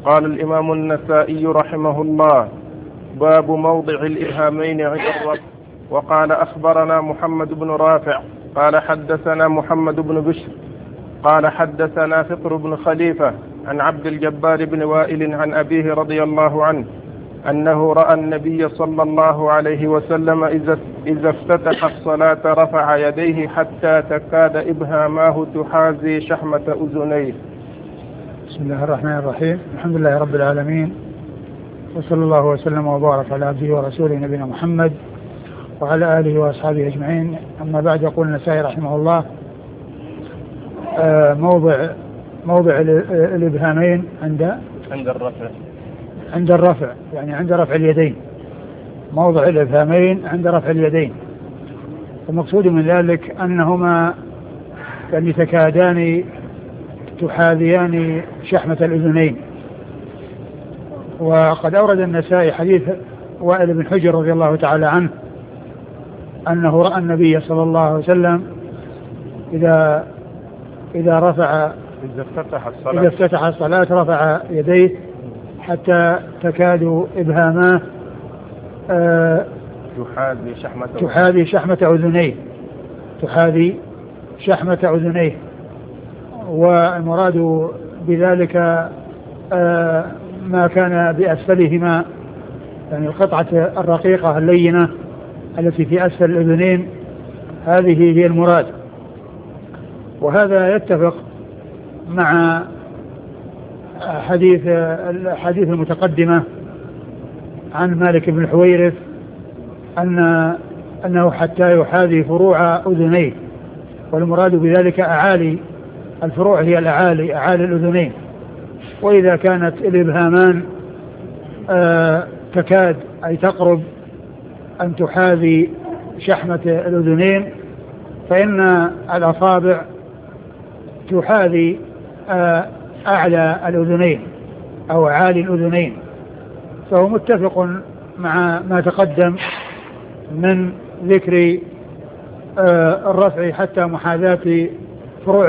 قال الإمام النسائي رحمه الله: باب موضع الإبهامين عند الرفع. وقال: أخبرنا محمد بن رافع قال حدثنا محمد بن بشر قال حدثنا فطر بن خليفة عن عبد الجبار بن وائل عن أبيه رضي الله عنه أنه رأى النبي صلى الله عليه وسلم إذا افتتح الصلاة رفع يديه حتى تكاد إبهاماه تحاذي شحمة أذنيه. بسم الله الرحمن الرحيم. الحمد لله رب العالمين، وصلى الله وسلم وبارك على عبده ورسوله نبينا محمد وعلى آله وأصحابه أجمعين. أما بعد، يقول النسائي رحمه الله: موضع الإبهامين عند الرفع، يعني عند رفع اليدين. موضع الإبهامين عند رفع اليدين، المقصود من ذلك أنهما يعني تكادان تحاذيان شحمة الأذنين. وقد أورد النسائي حديث وائل بن حجر رضي الله تعالى عنه أنه رأى النبي صلى الله عليه وسلم إذا افتتح الصلاة رفع يديه حتى تكاد إبهاماه تحاذي شحمة أذنيه. والمراد بذلك ما كان بأسفلهما، يعني القطعة الرقيقة اللينة التي في أسفل الأذنين، هذه هي المراد. وهذا يتفق مع الحديث المتقدمة عن مالك بن الحويرث أنه حتى يحاذي فروع أذنيه، والمراد بذلك أعالي الفروع، هي أعالي الأذنين. وإذا كانت الإبهامان تكاد أي تقرب أن تحاذي شحمة الأذنين، فإن الأصابع تحاذي أعلى الأذنين أو أعالي الأذنين. فهو متفق مع ما تقدم من ذكر الرفع حتى محاذاة فروع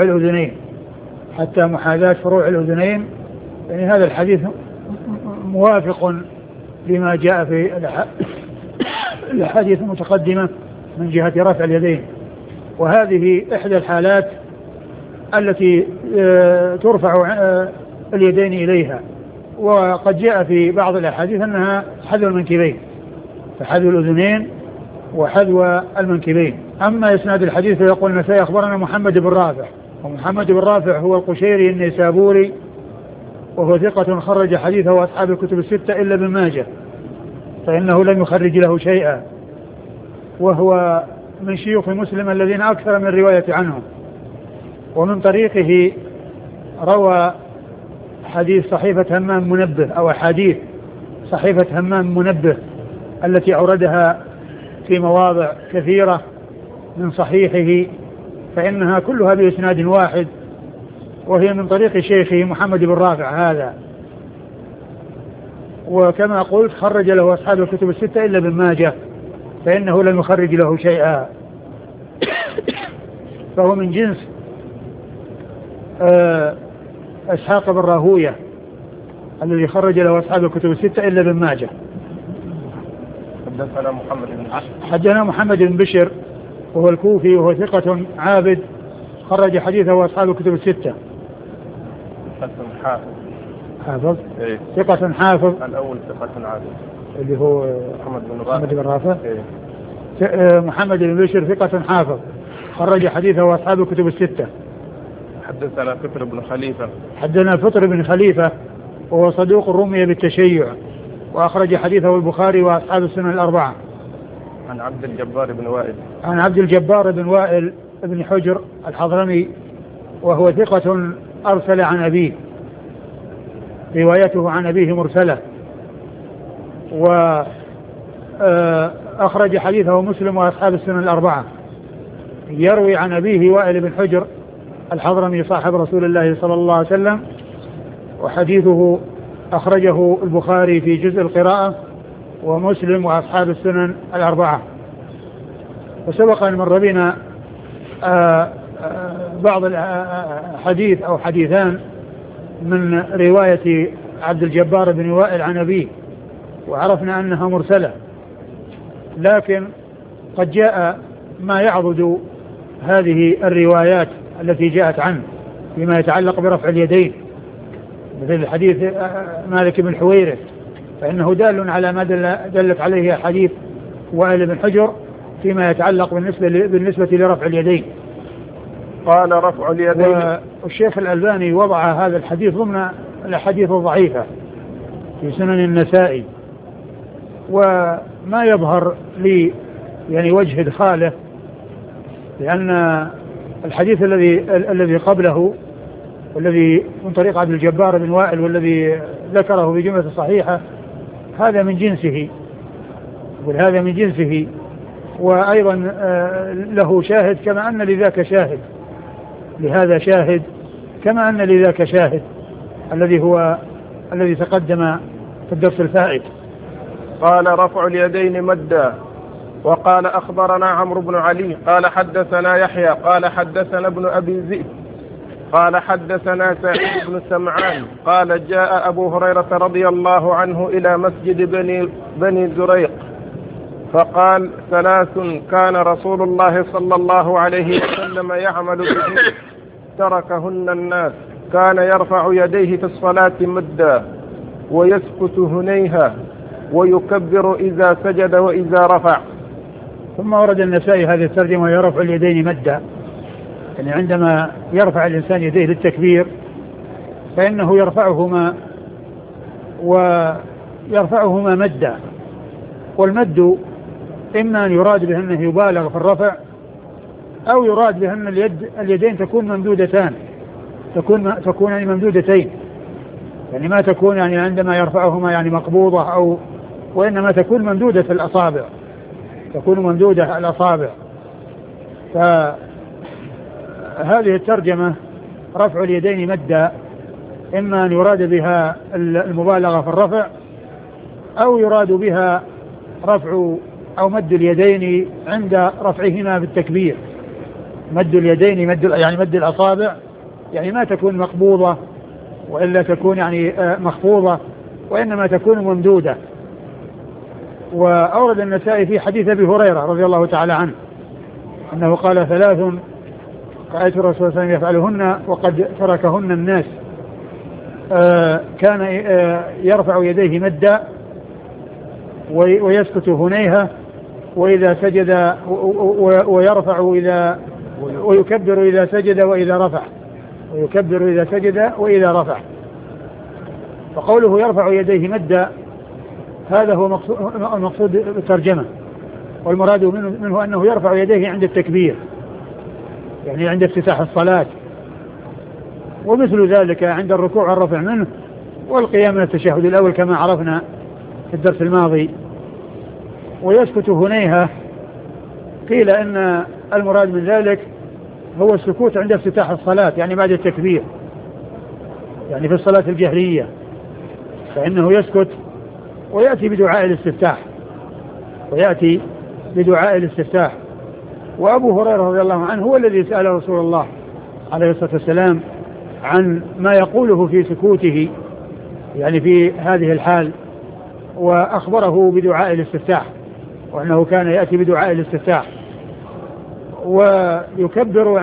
الأذنين، يعني هذا الحديث موافق لما جاء في الحديث المتقدمة من جهة رفع اليدين. وهذه إحدى الحالات التي ترفع اليدين إليها. وقد جاء في بعض الأحاديث أنها حذو المنكبين، فحذو الأذنين وحذو المنكبين. أما إسناد الحديث فيقول النسائي: أخبرنا محمد بن رافع. ومحمد بن رافع هو القشيري النيسابوري، وهو ثقة خرج حديثه أصحاب الكتب الستة إلا ابن ماجه، فإنه لم يخرج له شيئا، وهو من شيوخ مسلم الذين أكثر من رواية عنهم. ومن طريقه روى حديث صحيفة همام منبه، أو حديث صحيفة همام منبه التي أوردها في مواضع كثيرة من صحيحه، فإنها كلها بإسناد واحد، وهي من طريق شيخه محمد بن رافع هذا. وكما قلت خرج له أصحاب الكتب الستة إلا ابن ماجه، فإنه لم يخرج له شيئا، فهو من جنس إسحاق بن راهوية الذي خرج له أصحاب الكتب الستة إلا ابن ماجه. حدثنا محمد بن بشر وهو الكوفي، وهو ثقة عابد خرج حديثه أصحاب الكتب الستة. حافظ ثقة حافظ، الأول ثقة عابد اللي هو محمد بن رافع. محمد بن بشر ثقة حافظ خرج حديثه أصحاب الكتب الستة. حدثنا فطر بن خليفة وهو صدوق رمي بالتشيع، وأخرج حديثه البخاري وأصحاب السنن الأربعة. عن عبد الجبار بن وائل بن حجر الحضرمي، وهو ثقة أرسل عن أبيه، روايته عن أبيه مرسلة. وأخرج حديثه مسلم وأصحاب السنن الأربعة. يروي عن أبيه وائل بن حجر الحضرمي صاحب رسول الله صلى الله عليه وسلم، وحديثه أخرجه البخاري في جزء القراءة ومسلم وأصحاب السنن الأربعة. وسبق أن مر بنا بعض الحديث أو حديثان من رواية عبد الجبار بن وائل عن أبيه، وعرفنا أنها مرسلة، لكن قد جاء ما يعضد هذه الروايات التي جاءت عنه فيما يتعلق برفع اليدين، مثل حديث مالك بن حويرث، فإنه دال على ما دلت عليه حديث وائل بن حجر فيما يتعلق بالنسبة لرفع اليدين. قال رفع اليدين. والشيخ الألباني وضع هذا الحديث ضمن الأحاديث الضعيفة في سنن النسائي، وما يظهر لي يعني وجه إدخاله، لأن الحديث الذي قبله والذي من طريق عبد الجبار بن وائل والذي ذكره بجملة صحيحة هذا من جنسه، وهذا من جنسه، وأيضا له شاهد كما أن لذاك شاهد، لهذا شاهد كما أن لذاك شاهد الذي تقدم في الدرس الفائت. قال رفع اليدين مدا. وقال أخبرنا عمرو بن علي قال حدثنا يحيى قال حدثنا ابن أبي ذئب قال حدثنا سعيد بن سمعان قال جاء أبو هريرة رضي الله عنه إلى مسجد بني زريق فقال: 3 كان رسول الله صلى الله عليه وسلم يعمل بهن تركهن الناس: كان يرفع يديه في الصلاة مدا، ويسكت هنيها، ويكبر إذا سجد وإذا رفع. ثم ورد النسائي هذه الترجمة: يرفع اليدين مدا، يعني عندما يرفع الإنسان يديه للتكبير فإنه يرفعهما مدا. والمد إما أن يراد به أنه يبالغ في الرفع، أو يراد به أن اليدين تكون ممدودتان، تكون ممدودتين، يعني ما تكون يعني عندما يرفعهما يعني مقبوضة، وإنما تكون ممدودة الأصابع، تكون ممدودة الأصابع. فهذه الترجمة رفع اليدين مدا إما أن يراد بها المبالغة في الرفع، أو يراد بها رفع أو مد اليدين عند رفعهما بالتكبير. مد اليدين يعني مد الأصابع، يعني ما تكون مقبوضة وإلا تكون يعني مخفوضة، وإنما تكون ممدودة. وأورد النسائي في حديث أبي هريرة رضي الله تعالى عنه أنه قال: 3 رأيت الرسول صلى الله عليه وسلم يفعلهن وقد تركهن الناس: كان يرفع يديه مدا، ويسكت هنيها، وإذا سجد ويرفع ويكبر إذا سجد وإذا رفع، ويكبر إذا سجد وإذا رفع. فقوله يرفع يديه مدا هذا هو المقصود بالترجمة، والمراد منه أنه يرفع يديه عند التكبير، يعني عند افتتاح الصلاة، ومثل ذلك عند الركوع والرفع منه، والقيام من التشهد الأول كما عرفنا في الدرس الماضي. ويسكت هنيها، قيل إن المراد من ذلك هو السكوت عند افتتاح الصلاة، يعني بعد التكبير، يعني في الصلاة الجهرية فإنه يسكت ويأتي بدعاء الاستفتاح. وأبو هريرة رضي الله عنه هو الذي سأل رسول الله عليه الصلاة والسلام عن ما يقوله في سكوته، يعني في هذه الحال، وأخبره بدعاء الاستفتاح، وأنه كان يأتي بدعاء الاستفتاح ويكبر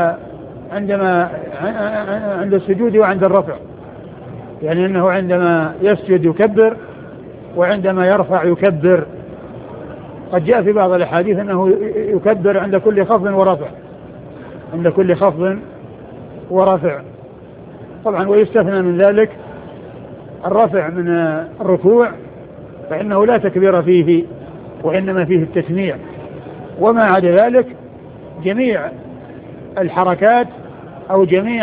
عند السجود وعند الرفع، يعني أنه عندما يسجد يكبر، وعندما يرفع يكبر. قد جاء في بعض الأحاديث أنه يكبر عند كل خفض ورفع، عند كل خفض ورفع طبعا. ويستثنى من ذلك الرفع من الركوع، فإنه لا تكبير فيه، وإنما فيه التسميع. وما عدا ذلك جميع الحركات أو جميع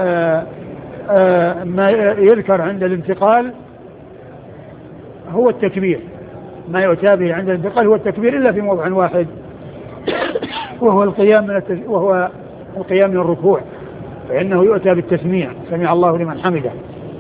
ما يذكر عند الانتقال هو التكبير، ما يؤتى به عند الانتقال هو التكبير، إلا في موضع واحد وهو القيام من الركوع، فإنه يؤتى بالتسميع: سمع الله لمن حمده.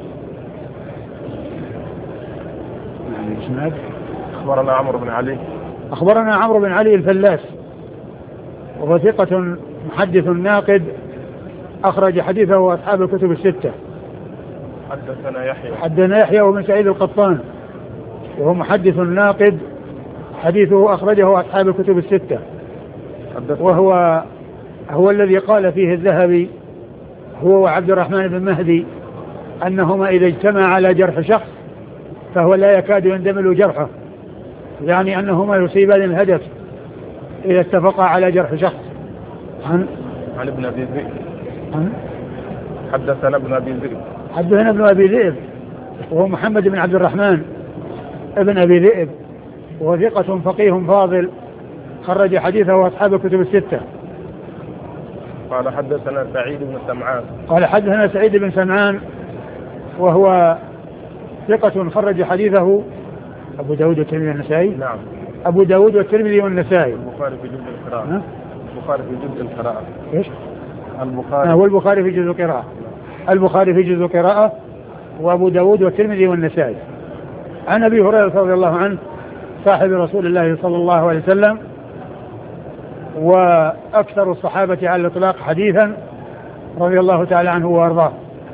أخبرنا عمرو بن علي الفلاس، وهو ثقة محدث ناقد، أخرج حديثه أصحاب الكتب 6. حدثنا يحيى وابن سعيد القطان وهو محدث ناقد، حديثه أخرجه أصحاب الكتب الستة، وهو الذي قال فيه الذهبي هو وعبد الرحمن بن مهدي أنهما إذا اجتمع على جرح شخص فهو لا يكاد يندمل جرحه، يعني أنهما يصيبان الهدف إذا اتفقا على جرح شخص. عن ابن أبي ذئب حدثنا ابن أبي ذئب وهو محمد بن عبد الرحمن ابن أبي ذئب، وهو ثقة فقيه فاضل خرج حديثه أصحاب الكتب الستة. قال حدثنا سعيد بن سمعان وهو ثقة خرج حديثه أبو داود والترمذي والنسائي. نعم. أبو داود والترمذي والنسائي. البخاري في جزء القراءة. إيش؟ والبخاري في جزء القراءة. البخاري في جزء القراءة وأبو داود والترمذي والنسائي. عن أبي هريرة رضي الله عنه صاحب رسول الله صلى الله عليه وسلم وأكثر الصحابة على الإطلاق حديثا رضي الله تعالى عنه وأرضاه.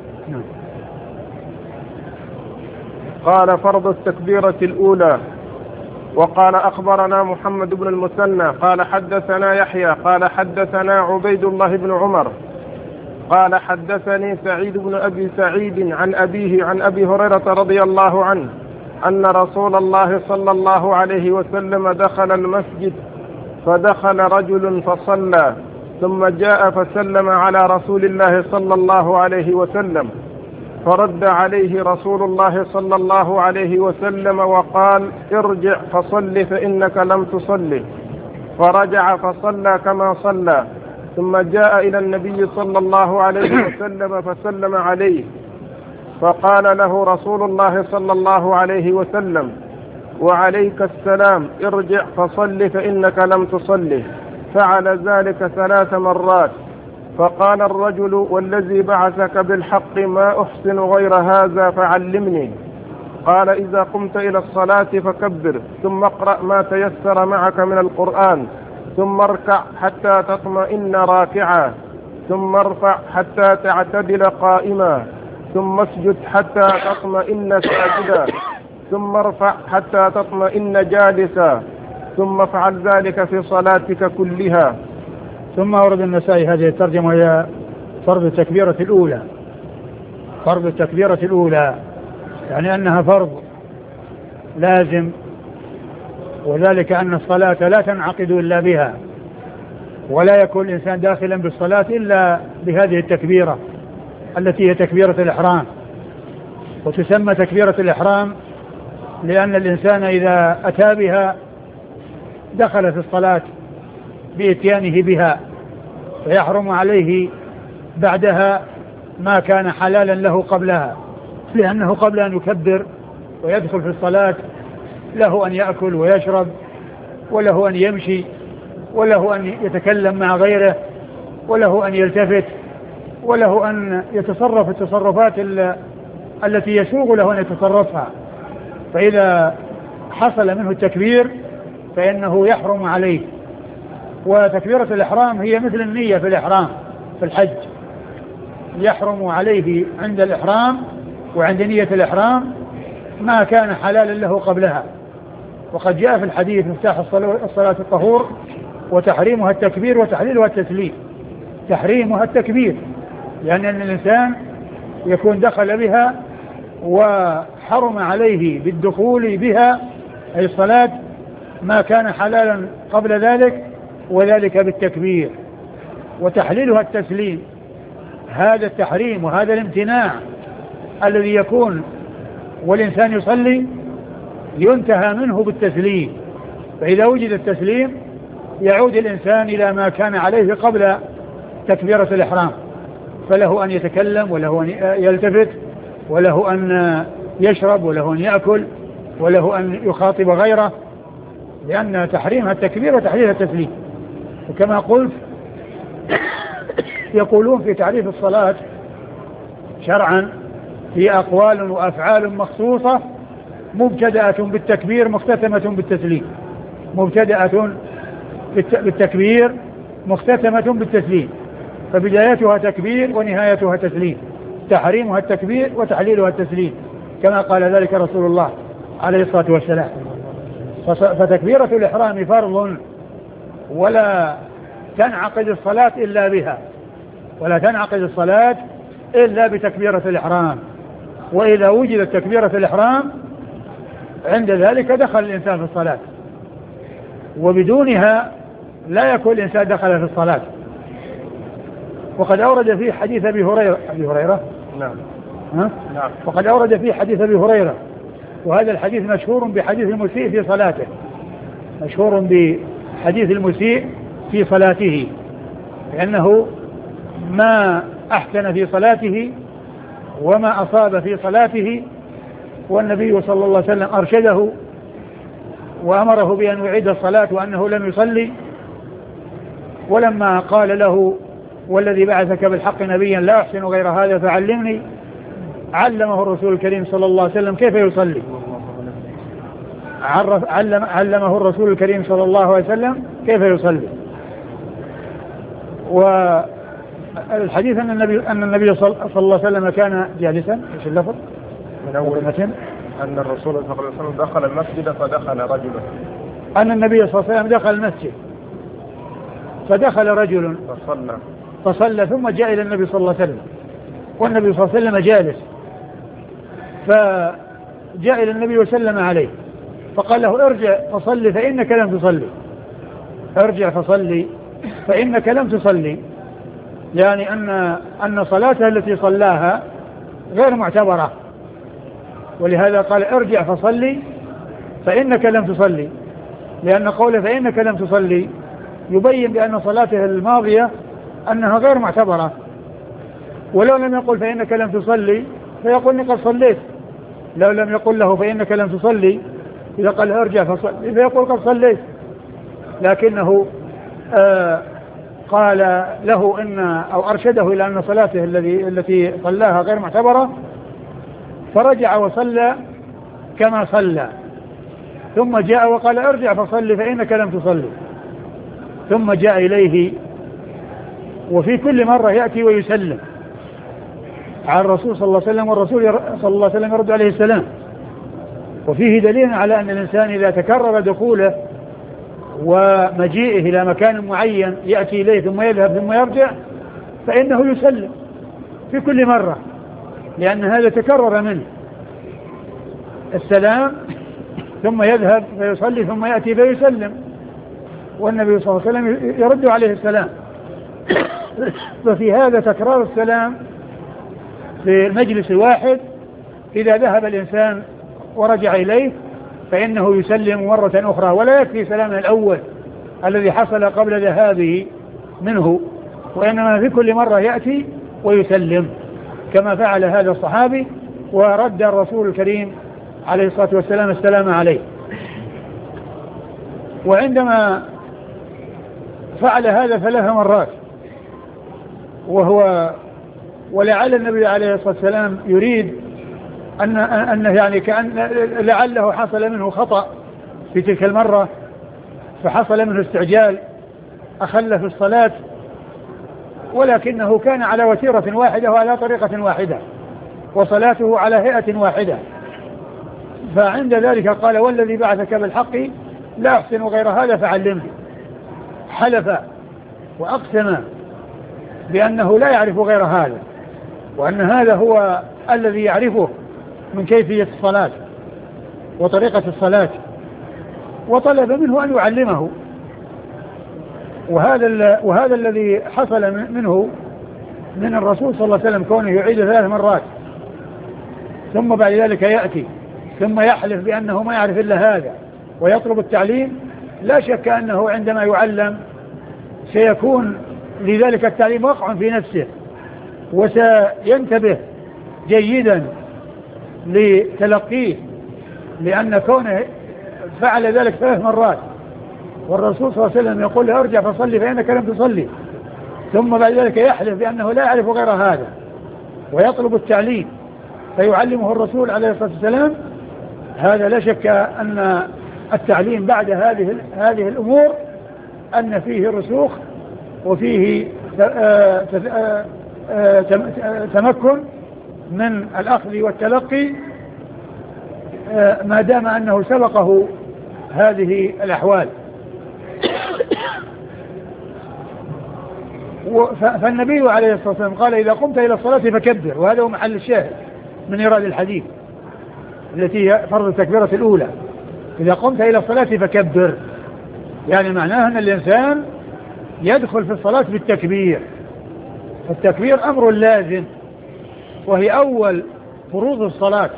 قال فرض التكبيرة الأولى. وقال أخبرنا محمد بن المثنى قال حدثنا يحيى قال حدثنا عبيد الله بن عمر قال حدثني سعيد بن أبي سعيد عن أبيه عن أبي هريرة رضي الله عنه أن رسول الله صلى الله عليه وسلم دخل المسجد فدخل رجل فصلى ثم جاء فسلم على رسول الله صلى الله عليه وسلم فرد عليه رسول الله صلى الله عليه وسلم وقال ارجع فصل فإنك لم تصل، فرجع فصلى كما صلى ثم جاء إلى النبي صلى الله عليه وسلم فسلم عليه فقال له رسول الله صلى الله عليه وسلم وعليك السلام ارجع فصل فإنك لم تصل، فعل ذلك 3 مرات. فقال الرجل والذي بعثك بالحق ما أحسن غير هذا فعلمني. قال إذا قمت إلى الصلاة فكبر ثم اقرأ ما تيسر معك من القرآن ثم اركع حتى تطمئن راكعا ثم ارفع حتى تعتدل قائما ثم اسجد حتى تطمئن ساجدا ثم ارفع حتى تطمئن جالسا ثم افعل ذلك في صلاتك كلها. ثم ورد النسائي هذه الترجمة هي فرض التكبيرة الأولى. فرض التكبيرة الأولى يعني أنها فرض لازم، وذلك أن الصلاة لا تنعقد إلا بها، ولا يكون الإنسان داخلا بالصلاة إلا بهذه التكبيرة التي هي تكبيرة الإحرام. وتسمى تكبيرة الإحرام لأن الإنسان إذا أتى بها دخل في الصلاة بإتيانه بها، فيحرم عليه بعدها ما كان حلالا له قبلها، لأنه قبل أن يكبر ويدخل في الصلاة له أن يأكل ويشرب، وله أن يمشي، وله أن يتكلم مع غيره، وله أن يلتفت، وله أن يتصرف التصرفات التي يسوغ له أن يتصرفها. فإذا حصل منه التكبير فإنه يحرم عليه. وتكبيرة الإحرام هي مثل النية في الإحرام في الحج، يحرم عليه عند الإحرام وعند نية الإحرام ما كان حلالا له قبلها. وقد جاء في الحديث مفتاح الصلاة الطهور وتحريمها التكبير وتحليلها التسليم. تحريمها التكبير لأن الإنسان يكون دخل بها وحرم عليه بالدخول بها أي الصلاة ما كان حلالا قبل ذلك، وذلك بالتكبير. وتحليلها التسليم، هذا التحريم وهذا الامتناع الذي يكون والإنسان يصلي ينتهى منه بالتسليم. فإذا وجد التسليم يعود الإنسان إلى ما كان عليه قبل تكبيرة الإحرام، فله أن يتكلم، وله أن يلتفت، وله أن يشرب، وله أن يأكل، وله أن يخاطب غيره، لأن تحريمها التكبير وتحليلها التسليم. وكما قلت يقولون في تعريف الصلاة شرعا في أقوال وأفعال مخصوصة مبتدأة بالتكبير مختتمة بالتسليم. مبتدأة بالتكبير مختتمة بالتسليم، فبدايتها تكبير ونهايتها تسليم. تحريمها التكبير وتحليلها التسليم، كما قال ذلك رسول الله عليه الصلاة والسلام. فتكبيرة الإحرام فرض، ولا تنعقد الصلاة إلا بها، ولا تنعقد الصلاة إلا بتكبيرة الإحرام. وإذا وجدت تكبيرة الإحرام عند ذلك دخل الإنسان في الصلاة، وبدونها لا يكون الإنسان دخل في الصلاة. وقد أورد فيه حديث أبي هريرة نعم. نعم. وقد أورد فيه حديث أبي هريرة، وهذا الحديث مشهور بحديث المسيء في صلاته، مشهور بحديث المسيء في صلاته، لأنه ما أحسن في صلاته وما أصاب في صلاته، والنبي صلى الله عليه وسلم أرشده وأمره بأن يعيد الصلاة وأنه لم يصلي. ولما قال له والذي بعثك بالحق نبيا لا أحسن غير هذا فعلمني، علمه الرسول الكريم صلى الله عليه وسلم كيف يصلي، علمه الرسول الكريم صلى الله عليه وسلم كيف يصلي. والحديث أن النبي صلى الله عليه وسلم كان جالسا، ايش اللفظ؟ من أول أن الرسول صلى الله عليه وسلم دخل المسجد فدخل رجل، أن النبي صلى الله عليه وسلم دخل المسجد فدخل رجل فصلى ثم جاء إلى النبي صلى الله عليه وسلم، والنبي صلى الله عليه وسلم جالس، فجاء إلى النبي وسلم عليه فقال له ارجع فصلي فإنك لم تصلي، ارجع فصلي فإنك لم تصلي، يعني أن صلاته التي صلاها غير معتبرة، ولهذا قال ارجع فصلي فإنك لم تصلي، لأن قوله فإنك لم تصلي يبين بأن صلاته الماضية أنها غير معتبرة. ولو لم يقل فإنك لم تصلي فيقول إني قد صليت، لو لم يقل له فإنك لم تصلي إذا قال ارجع فصلي فيقول قد صليت، لكنه قال له أو أرشده إلى أن صلاته التي صلاها غير معتبرة، فرجع وصلى كما صلى، ثم جاء وقال ارجع فصلي فإنك لم تصلي، ثم جاء إليه، وفي كل مرة يأتي ويسلم على الرسول صلى الله عليه وسلم، والرسول صلى الله عليه وسلم يرد عليه السلام. وفيه دليل على أن الإنسان إذا تكرر دخوله ومجيئه إلى مكان معين يأتي إليه ثم يذهب ثم يرجع فإنه يسلم في كل مرة، لأن هذا تكرر منه السلام، ثم يذهب فيصلي ثم يأتي فيسلم، والنبي صلى الله عليه وسلم يرد عليه السلام. ففي هذا تكرار السلام في المجلس الواحد، إذا ذهب الإنسان ورجع إليه فإنه يسلم مرة أخرى، ولا يكفي سلامه الأول الذي حصل قبل ذهابه منه، وإنما في كل مرة يأتي ويسلم كما فعل هذا الصحابي، ورد الرسول الكريم عليه الصلاة والسلام السلام عليه. وعندما فعل هذا 3 مرات ولعل النبي عليه الصلاة والسلام يريد أن يعني كأن لعله حصل منه خطأ في تلك المرة، فحصل منه استعجال أخل في الصلاة، ولكنه كان على وتيرة واحدة وعلى طريقة واحدة وصلاته على هيئة واحدة. فعند ذلك قال والذي بعثك بالحق لا أحسن غير هذا فعلمني، حلف وأقسم بأنه لا يعرف غير هذا، وأن هذا هو الذي يعرفه من كيفية الصلاة وطريقة الصلاة، وطلب منه أن يعلمه. وهذا الذي حصل منه من الرسول صلى الله عليه وسلم، كونه يعيد 3 مرات ثم بعد ذلك يأتي ثم يحلف بأنه ما يعرف إلا هذا ويطلب التعليم، لا شك أنه عندما يعلم سيكون لذلك التعليم وقع في نفسه، وسينتبه جيدا لتلقيه، لأن كونه فعل ذلك 3 مرات والرسول صلى الله عليه وسلم يقول له ارجع فصلي فإنك لم تصلي، ثم بعد ذلك يحلف بأنه لا يعرف غير هذا ويطلب التعليم فيعلمه الرسول عليه الصلاة والسلام، هذا لا شك أن التعليم بعد هذه الأمور أن فيه رسوخ وفيه تمكن من الأخذ والتلقي ما دام أنه سبقه هذه الأحوال. فالنبي عليه الصلاة والسلام قال إذا قمت إلى الصلاة فكبر، وهذا هو محل الشاهد من إيراد الحديث التي هي فرض التكبيرة الأولى. إذا قمت إلى الصلاة فكبر، يعني معناه أن الإنسان يدخل في الصلاة بالتكبير. التكبير أمر لازم، وهي أول فروض الصلاة،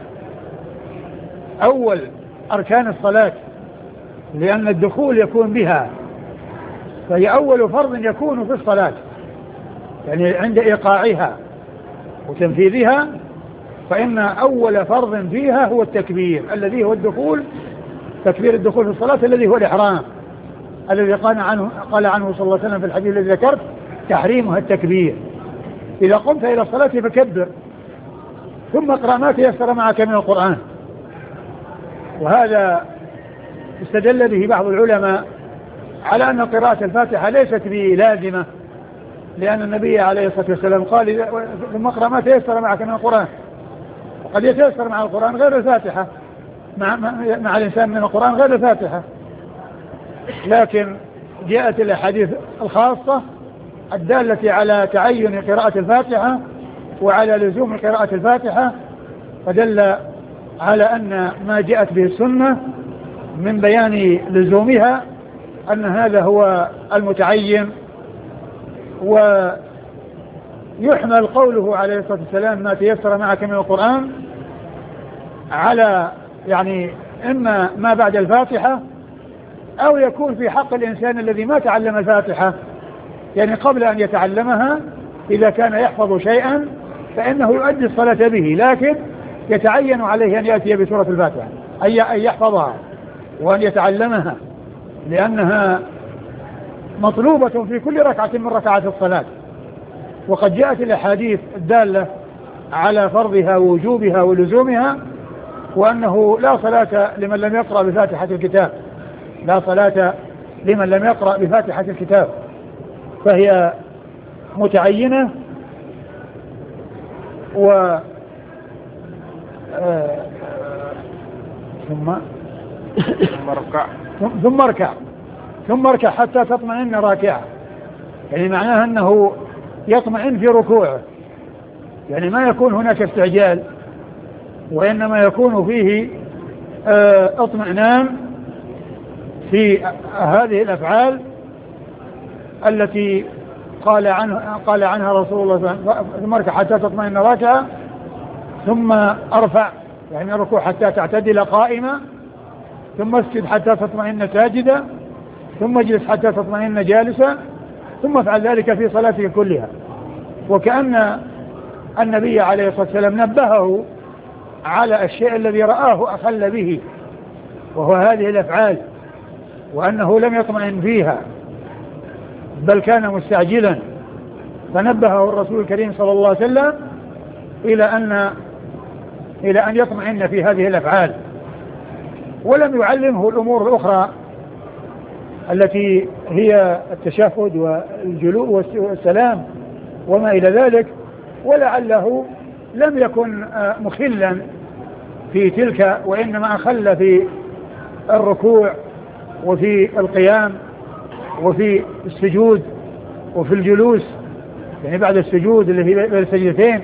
أول أركان الصلاة، لأن الدخول يكون بها، فهي أول فرض يكون في الصلاة، يعني عند إيقاعها وتنفيذها، فإن أول فرض فيها هو التكبير الذي هو الدخول، تكبير الدخول في الصلاة الذي هو الإحرام، الذي قال عنه صلى الله عليه وسلم في الحديث الذي ذكرت تحريمها التكبير. إذا قمت إلى الصلاة فكبر، ثم اقرأ ما تيسر معك من القرآن. وهذا استدل به بعض العلماء على أن قراءة الفاتحة ليست بلازمة، لأن النبي عليه الصلاة والسلام قال ثم اقرأ ما تيسر معك من القرآن، وقد يتيسر مع القرآن غير الفاتحة، مع الإنسان من القرآن غير الفاتحة، لكن جاءت الأحاديث الخاصة الدالة على تعين قراءة الفاتحة وعلى لزوم قراءة الفاتحة، فدل على أن ما جاءت به السنة من بيان لزومها أن هذا هو المتعين. ويحمل قوله عليه الصلاة والسلام ما تيسر معك من القرآن على يعني إما ما بعد الفاتحة، أو يكون في حق الإنسان الذي ما تعلم الفاتحة، يعني قبل أن يتعلمها إذا كان يحفظ شيئا فإنه يؤدي الصلاة به، لكن يتعين عليه أن يأتي بسورة الفاتحة، أن يحفظها وأن يتعلمها، لأنها مطلوبة في كل ركعة من ركعات الصلاة. وقد جاءت الأحاديث الدالة على فرضها ووجوبها ولزومها، وأنه لا صلاة لمن لم يقرأ بفاتحة الكتاب، لا صلاة لمن لم يقرأ بفاتحة الكتاب، فهي متعينة. ثم اركع حتى تطمئن راكعا، يعني معناها أنه يطمئن في ركوعه، يعني ما يكون هناك استعجال، وإنما يكون فيه اطمئنان في هذه الأفعال التي قال عنها رسول الله صلى الله عليه وسلم ثم اركع حتى تطمئن راكعا، ثم ارفع يعني الركوع حتى تعتدل قائمة، ثم اسجد حتى تطمئن ساجدا، ثم اجلس حتى تطمئن جالسا، ثم افعل ذلك في صلاتك كلها. وكأن النبي عليه الصلاة والسلام نبهه على الشيء الذي رآه أخل به، وهو هذه الأفعال، وأنه لم يطمئن فيها بل كان مستعجلا، فنبهه الرسول الكريم صلى الله عليه وسلم إلى أن يطمئن في هذه الأفعال، ولم يعلمه الأمور الأخرى التي هي التشهد والجلوء والسلام وما إلى ذلك، ولعله لم يكن مخلا في تلك، وإنما أخل في الركوع وفي القيام وفي السجود وفي الجلوس، يعني بعد السجود اللي هي بين السجدتين.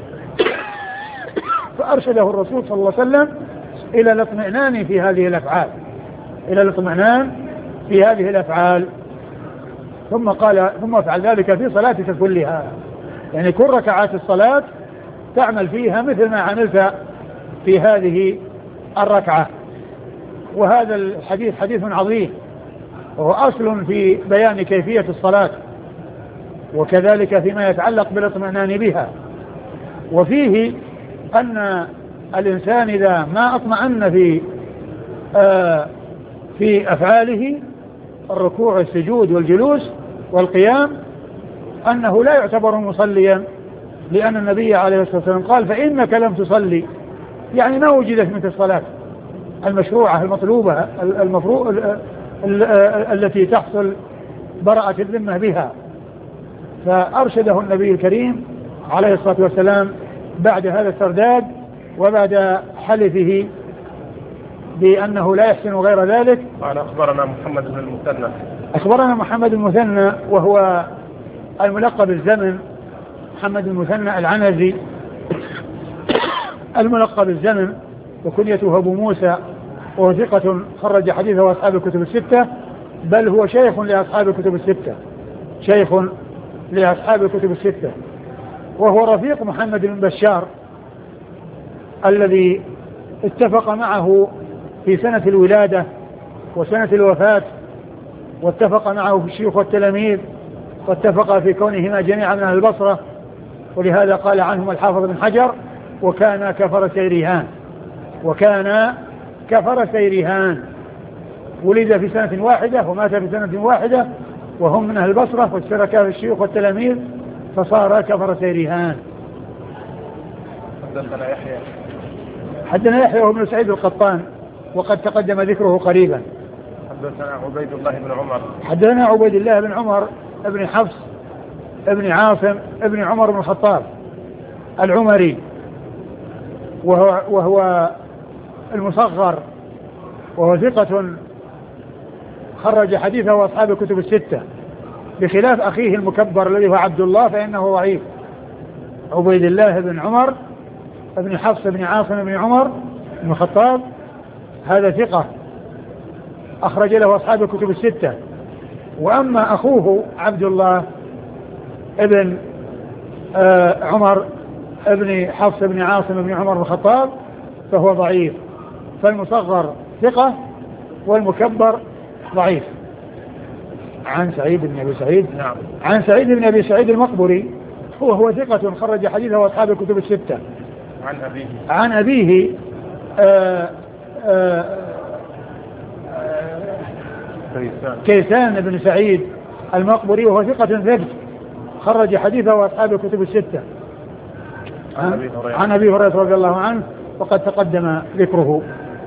فأرشده الرسول صلى الله عليه وسلم إلى الاطمئنان في هذه الأفعال، إلى الاطمئنان في هذه الأفعال. ثم قال ثم افعل ذلك في صلاتك كلها، يعني كل ركعات الصلاة تعمل فيها مثل ما عملت في هذه الركعة. وهذا الحديث حديث عظيم، وهو أصل في بيان كيفية الصلاة، وكذلك فيما يتعلق بالاطمئنان بها. وفيه أن الإنسان إذا ما اطمأن في أفعاله الركوع والسجود والجلوس والقيام أنه لا يعتبر مصليا، لأن النبي عليه الصلاة والسلام قال فإنك لم تصلي، يعني ما وجدت مثل الصلاة المشروعة المطلوبة التي تحصل براءة الذمة بها. فأرشده النبي الكريم عليه الصلاة والسلام بعد هذا الترداد وبعد حلفه بأنه لا يحسن غير ذلك. قال أخبرنا محمد بن المثنى. أخبرنا محمد بن المثنى وهو الملقب الزمن، محمد بن المثنى العنزي الملقب الزمن، وكنيته أبو موسى، وهو ثقة خرج حديثه أصحاب الكتب الستة، بل هو شيخ لأصحاب الكتب الستة، شيخ لأصحاب الكتب الستة، وهو رفيق محمد بن بشار الذي اتفق معه في سنة الولادة وسنة الوفاة، واتفق معه في الشيوخ والتلاميذ، واتفق في كونهما جميعا من أهل البصرة، ولهذا قال عنهم الحافظ بن حجر وكان كفر سيرهان، وكان كفر سيرهان، ولد في سنة واحدة ومات في سنة واحدة، وهم من أهل البصرة، واشتركا في الشيوخ والتلاميذ فصار كفر سيرهان. حدثنا يحيى وابن سعيد القطان وقد تقدم ذكره قريبا. حدثنا عبيد الله بن عمر. حدثنا عبيد الله بن عمر ابن حفص ابن عاصم ابن عمر بن الخطاب العمري، وهو المصغر، وهو ثقة خرج حديثه أصحاب الكتب الستة، بخلاف أخيه المكبر الذي هو عبد الله فإنه ضعيف. عبيد الله بن عمر ابن حفص ابن عاصم ابن عمر بن الخطاب هذا ثقة أخرج له أصحاب الكتب الستة. وأما أخوه عبد الله ابن عمر ابن حفص ابن عاصم ابن عمر بن الخطاب فهو ضعيف، فالمصغر ثقة والمكبر ضعيف. عن سعيد بن أبي سعيد. نعم. عن سعيد بن أبي سعيد المقبري هو ثقة خرج حديثه أصحاب الكتب الستة. عن أبيه كيسان بن سعيد المقبري، وهو ثقة ثبت خرج حديثه أصحاب الكتب الستة. عن أبي هريرة رضي الله عنه وقد تقدم ذكره.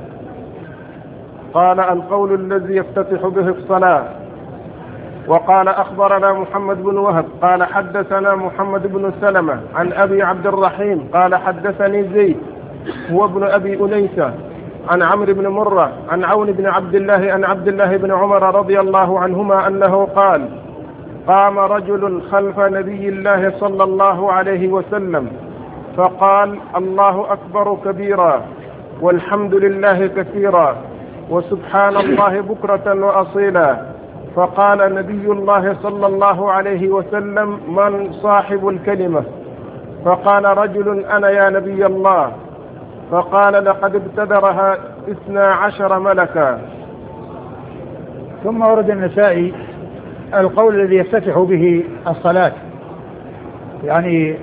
قال القول الذي يفتتح به الصلاة. وقال أخبرنا محمد بن وهب قال حدثنا محمد بن سلمة عن أبي عبد الرحيم قال حدثني زيد هو ابن أبي أنيسة عن عمرو بن مرة عن عون بن عبد الله عن عبد الله بن عمر رضي الله عنهما أنه قال قام رجل خلف نبي الله صلى الله عليه وسلم فقال الله أكبر كبيرا والحمد لله كثيرا وسبحان الله بكرة وأصيلا. فقال نبي الله صلى الله عليه وسلم من صاحب الكلمة؟ فقال رجل أنا يا نبي الله. فقال لقد ابتدرها 12 ملكا. ثم ورد النسائي القول الذي يفتتح به الصلاة، يعني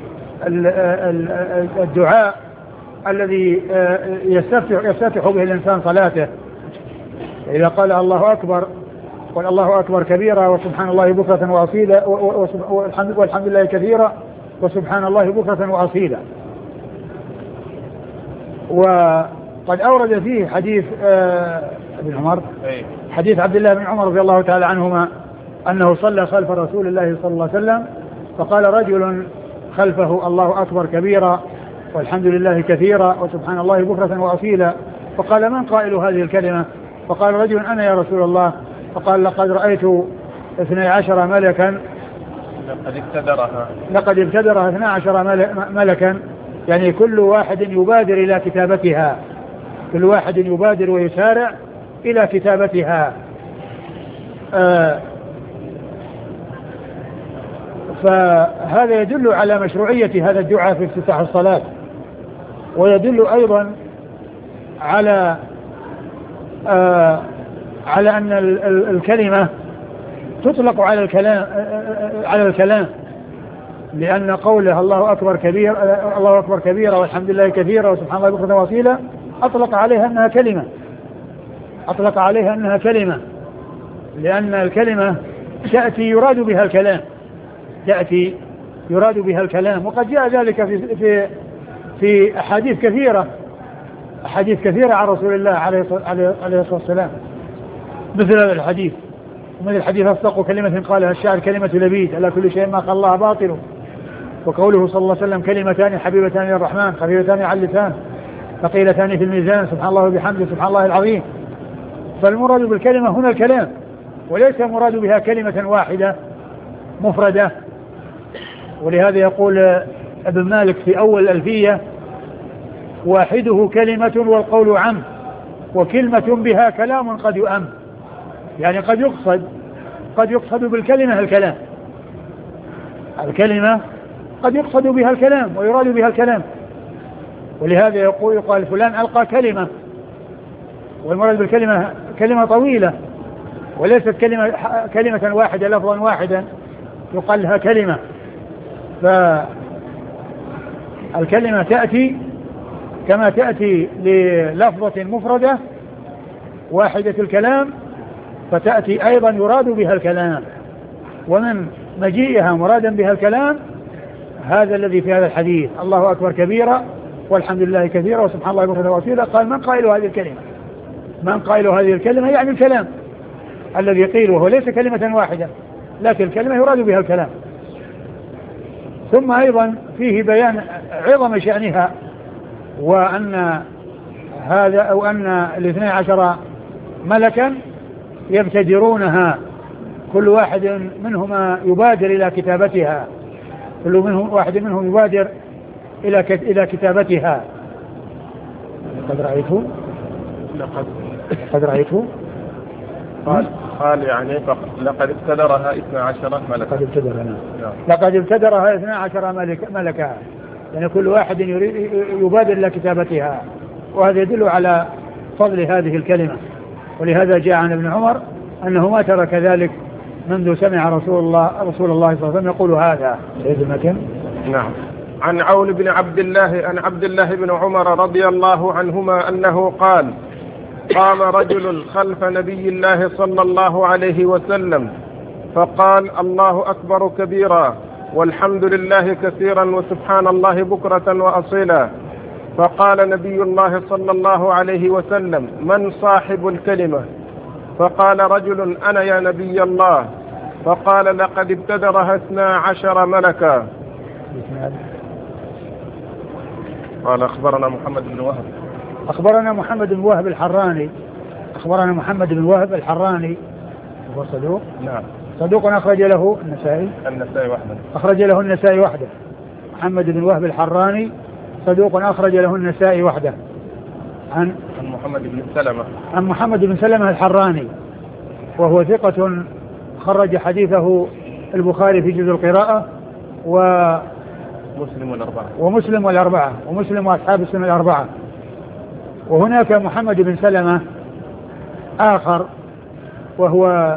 الدعاء الذي يفتتح به الإنسان صلاته، إذا قال الله أكبر قال الله أكبر كبيرا وسبحان الله بكرة وأصيلا والحمد لله كثيرا وسبحان الله بكرة وأصيلا. وقد أورد فيه حديث ابن عمر، حديث عبد الله بن عمر رضي الله تعالى عنهما أنه صلى خلف رسول الله صلى الله عليه وسلم فقال رجل خلفه الله أكبر كبيرا والحمد لله كثيرا وسبحان الله بكرة وأصيلا. فقال من قائل هذه الكلمة؟ فقال رجل أنا يا رسول الله. فقال لقد رأيت 12 ملكا لقد ابتدرها 12 ملكا، يعني كل واحد يبادر إلى كتابتها، كل واحد يبادر ويسارع إلى كتابتها. فهذا يدل على مشروعية هذا الدعاء في افتتاح الصلاة، ويدل أيضا على أن الكلمة تطلق على الكلام، لأن قوله الله أكبر كبيرا والحمد لله كثيرا وسبحان الله بكرة وأصيلا أطلق عليها أنها كلمة، لأن الكلمة تأتي يراد بها الكلام، وقد جاء ذلك في أحاديث كثيرة عن رسول الله عليه الصلاة والسلام، مثل هذا الحديث، ومن الحديث أصدق كلمة قالها الشاعر كلمة لبيد ألا كل شيء ما قال الله باطل، وقوله صلى الله عليه وسلم كلمتان حبيبتان إلى الرحمن خفيفتان على اللسان ثقيلتان في الميزان سبحان الله وبحمده سبحان الله العظيم. فالمراد بالكلمة هنا الكلام، وليس مراد بها كلمة واحدة مفردة. ولهذا يقول ابن مالك في أول الألفية واحده كلمة والقول عم، وكلمة بها كلام قد يؤم. يعني قد يقصد بالكلمة الكلام، الكلمة قد يقصد بها الكلام ويراد بها الكلام. ولهذا يقال فلان ألقى كلمة، والمراد بالكلمة كلمة طويلة وليست كلمة واحدة لفظا واحدا يقال لها كلمة. فالكلمة تأتي كما تأتي للفظة مفردة واحدة الكلام، فتأتي أيضا يراد بها الكلام، ومن مجيئها مرادا بها الكلام هذا الذي في هذا الحديث الله أكبر كبيرا والحمد لله كثيرا وسبحان الله بكرة وأصيلا. قال من قائل هذه الكلمة؟ من قائل هذه الكلمة يعني الكلام الذي قيل، وهو ليس كلمة واحدة لكن الكلمة يراد بها الكلام. ثم أيضا فيه بيان عظم شأنها، وأن هذا أو أن 12 ملكا يبتدرونها، كل واحد منهما يبادر إلى كتابتها، كل واحد منهم يبادر إلى كتابتها. قد رأيته قال يعني لقد ابتدرها 12 ملكا. لقد ابتدرها 12 ملكا، يعني كل واحد يبادر إلى كتابتها، وهذا يدل على فضل هذه الكلمة. ولهذا جاء عن ابن عمر أنه ما ترك ذلك منذ سمع رسول الله صلى الله عليه وسلم يقول هذا. نعم. عن عون بن عبد الله عن عبد الله بن عمر رضي الله عنهما أنه قال قام رجل خلف نبي الله صلى الله عليه وسلم فقال الله أكبر كبيرا والحمد لله كثيرا وسبحان الله بكرة وأصيلا. فقال نبي الله صلى الله عليه وسلم من صاحب الكلمة؟ فقال رجل أنا يا نبي الله. فقال لقد ابتدرها 12 ملكا. قال أخبرنا محمد بن وهب. أخبرنا محمد بن وهب الحراني. أخبرنا محمد بن وهب الحراني هو صدوق. نعم. صدوق أخرج له النسائي وحده. أخرج له النسائي وحده. محمد بن وهب الحراني صدوق أخرج له النسائي وحده. عن محمد بن سلمة. عن محمد بن سلمة الحراني وهو ثقة خرج حديثه البخاري في جزء القراءة ومسلم والأربعة ومسلم وأصحاب السنة الأربعة. وهناك محمد بن سلمة آخر وهو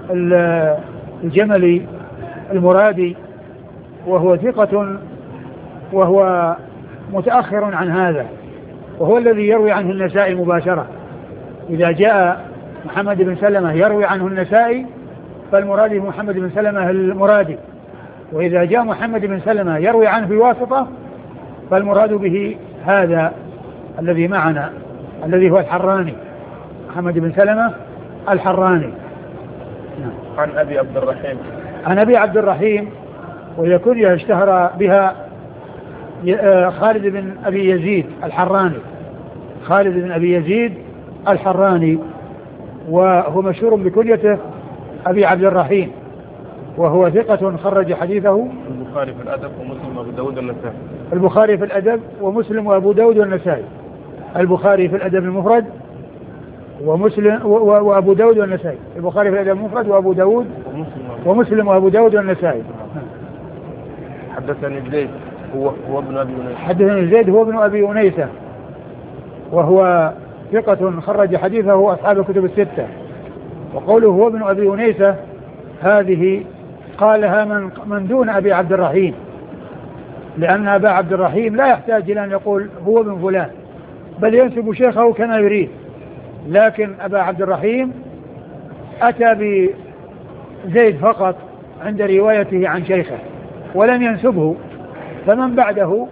الجملي المرادي، وهو ثقة وهو متأخر عن هذا، وهو الذي يروي عنه النسائي مباشرة. إذا جاء محمد بن سلمة يروي عنه النسائي فالمرادي محمد بن سلمة المرادي، وإذا جاء محمد بن سلمة يروي عنه بواسطة فالمراد به هذا الذي معنا الذي هو الحراني، محمد بن سلمة الحراني. عن أبي عبد الرحيم. عن أبي عبد الرحيم، وهي كنية اشتهر بها خالد بن أبي يزيد الحراني. خالد بن أبي يزيد الحراني، وهو مشهور بكنيته أبي عبد الرحيم، وهو ثقة خرج حديثه البخاري في الأدب ومسلم وأبو داود والنسائي. البخاري في الأدب ومسلم وأبو داود والنسائي. البخاري في الأدب المفرد ومسلم وأبو داود والنسائي. البخاري في الأدب المفرد وأبو داود ومسلم وأبو داود والنسائي. حدثني زيد هو ابن أبي أنيسة. حدثني زيد هو ابن أبي أنيسة، وهو ثقة خرج حديثه أصحاب الكتب الستة. وقوله هو ابن أبي أنيسة هذه قالها من دون أبي عبد الرحيم، لأن أبا عبد الرحيم لا يحتاج إلى أن يقول هو ابن فلان، بل ينسب شيخه كما يريد. لكن أبا عبد الرحيم أتى بزيد فقط عند روايته عن شيخه ولم ينسبه، فمن بعده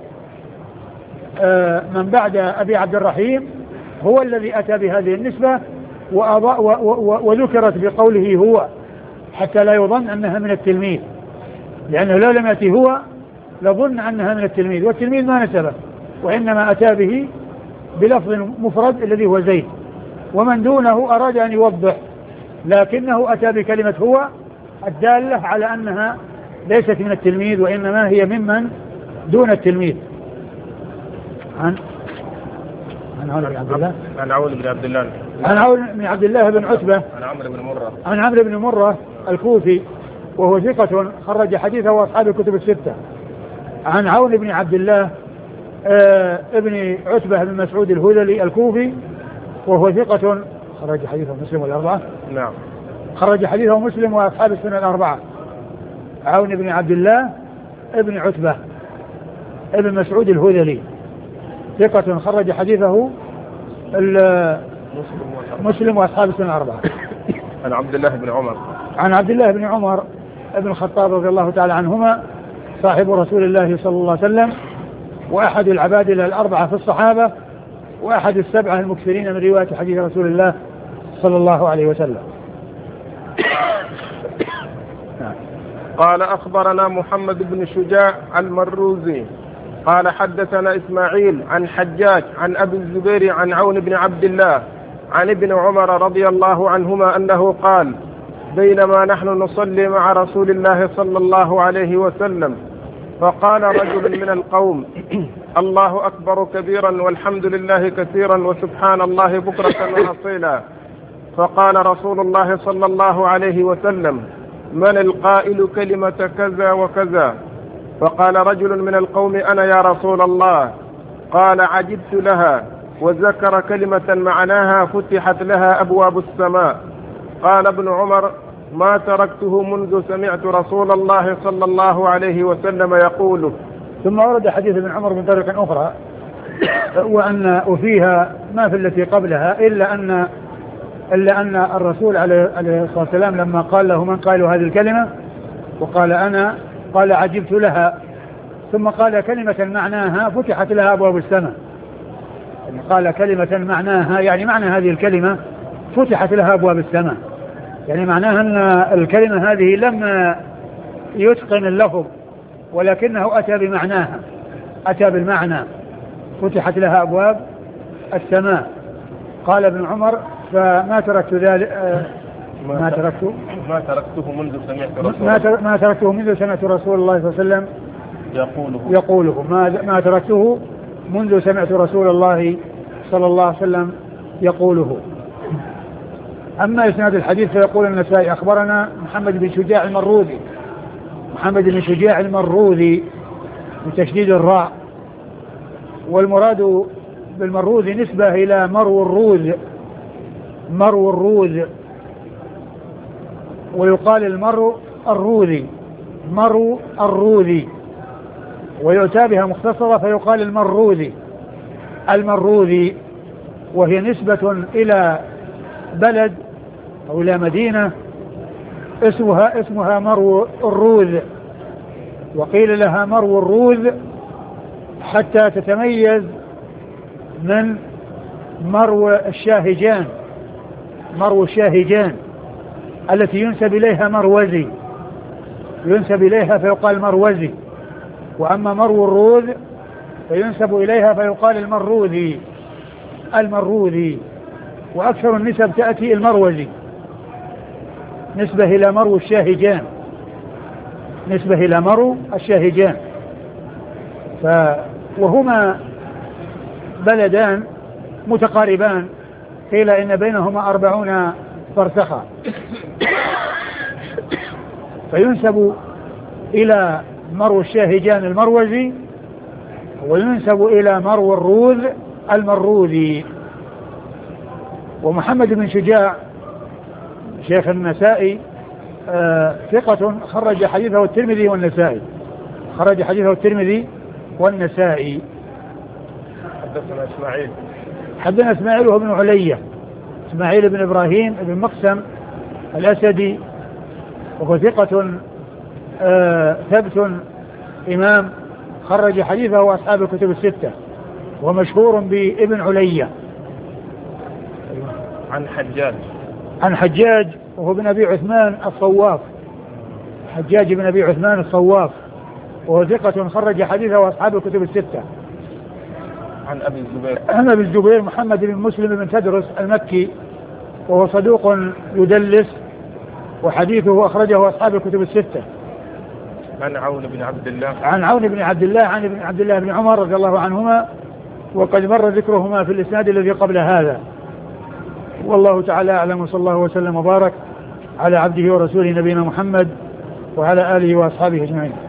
من بعد أبي عبد الرحيم هو الذي أتى بهذه النسبة وذكرت بقوله هو، حتى لا يظن أنها من التلميذ، لأنه لو لم يأتي هو لظن أنها من التلميذ، والتلميذ ما نسبه، وإنما أتى به بلفظ مفرد الذي هو زيد، ومن دونه أراد أن يوضح، لكنه أتى بكلمة هو الدالة على أنها ليست من التلميذ، وإنما هي ممن دون التلميذ. عن عون بن عبد الله، عن عون بن عبد الله، عن عون بن عبد الله بن عتبة، عن عمرو بن مرة، عن عمرو بن مرة الكوفي وهو ثقة خرج حديثه وأصحاب الكتب الستة. عن عون بن عبد الله ابن عتبة بن مسعود الهذلي الكوفي وهو ثقة خرج حديثه مسلم والأربعة. نعم. خرج حديثه مسلم وأصحاب السنة الأربعة. عون بن عبد الله ابن عتبة ابن مسعود الهذلي ثقة خرج حديثه مسلم وأصحاب السنة الأربعة. عن عبد الله بن عمر، عن عبد الله بن عمر ابن الخطاب رضي الله تعالى عنهما صاحب رسول الله صلى الله عليه وسلم، وأحد العبادلة الأربعة في الصحابة، وأحد السبعة المكثرين من رواية حديث رسول الله صلى الله عليه وسلم. قال أخبرنا محمد بن شجاع المروزي قال حدثنا إسماعيل عن حجاج عن أبي الزبير عن عون بن عبد الله عن ابن عمر رضي الله عنهما أنه قال: بينما نحن نصلي مع رسول الله صلى الله عليه وسلم فقال رجل من القوم: الله أكبر كبيرا والحمد لله كثيرا وسبحان الله بكرة وأصيلا. فقال رسول الله صلى الله عليه وسلم: من القائل كلمة كذا وكذا؟ فقال رجل من القوم: أنا يا رسول الله. قال: عجبت لها، وذكر كلمة معناها فتحت لها أبواب السماء. قال ابن عمر: ما تركته منذ سمعت رسول الله صلى الله عليه وسلم يقوله. ثم ورد حديث ابن عمر من طريق أخرى وفيها ما في التي قبلها إلا أن الرسول عليه الصلاة والسلام لما قال له: من قال هذه الكلمة؟ وقال: أنا. قال: عجبت لها. ثم قال كلمة معناها فتحت لها أبواب السماء. قال كلمة معناها يعني معنى هذه الكلمة فتحت لها أبواب السماء، يعني معناها أن الكلمة هذه لم يتقن اللفظ ولكنه أتى بمعناها، أتى بالمعنى، فتحت لها أبواب السماء. قال ابن عمر: فما تركت ذلك ما تركته منذ سمعت رسول الله صلى الله عليه وسلم يقوله ما تركته منذ سمعت رسول الله صلى الله عليه وسلم يقوله. أما إسناد الحديث فيقول النسائي: أخبرنا محمد بن شجاع المروذي، محمد بن شجاع المروذي بتشديد الراء، والمراد بالمروذي نسبة إلى مرو الروذ، ويقال المرو الروذي، ويؤتى بها مختصرة فيقال المروذي، وهي نسبة إلى بلد أو إلى مدينة اسمها مرو الروذ، وقيل لها مرو الروذ حتى تتميز من مرو الشاهجان التي ينسب إليها مروزي، ينسب إليها فيقال مروزي، وأما مرو الروذ فينسب إليها فيقال المروذي، وأكثر النسب تأتي المروزي نسبة إلى مرو الشاهجان، وهما بلدان متقاربان، قيل إن بينهما 40 فرسخا، فينسب إلى مرو الشاهجان المروزي، وينسب إلى مرو الروذ المروذي. ومحمد بن شجاع شيخ النسائي ثقة خرج حديثه الترمذي والنسائي. حدثنا إسماعيل وهو ابن علية، إسماعيل بن إبراهيم بن مقسم الأسدي، وهو ثقة ثبت إمام خرج حديثه وأصحاب الكتب الستة، ومشهور بابن علية. عن حجاج وهو بن أبي عثمان الصواف، حجاج بن أبي عثمان الصواف، وهو ثقة خرج حديثه وأصحاب الكتب الستة. عن أبي الزبير. عن أبي الزبير محمد بن مسلم بن تدرس المكي وهو صدوق يدلس وحديثه أخرجه أصحاب الكتب الستة. عن عون بن عبد الله. عن عون بن عبد الله عن ابن عبد الله بن عمر رضي الله عنهما وقد مر ذكرهما في الإسناد الذي قبل هذا. والله تعالى أعلم وصلى الله وسلم وبارك على عبده ورسوله نبينا محمد وعلى آله وأصحابه أجمعين.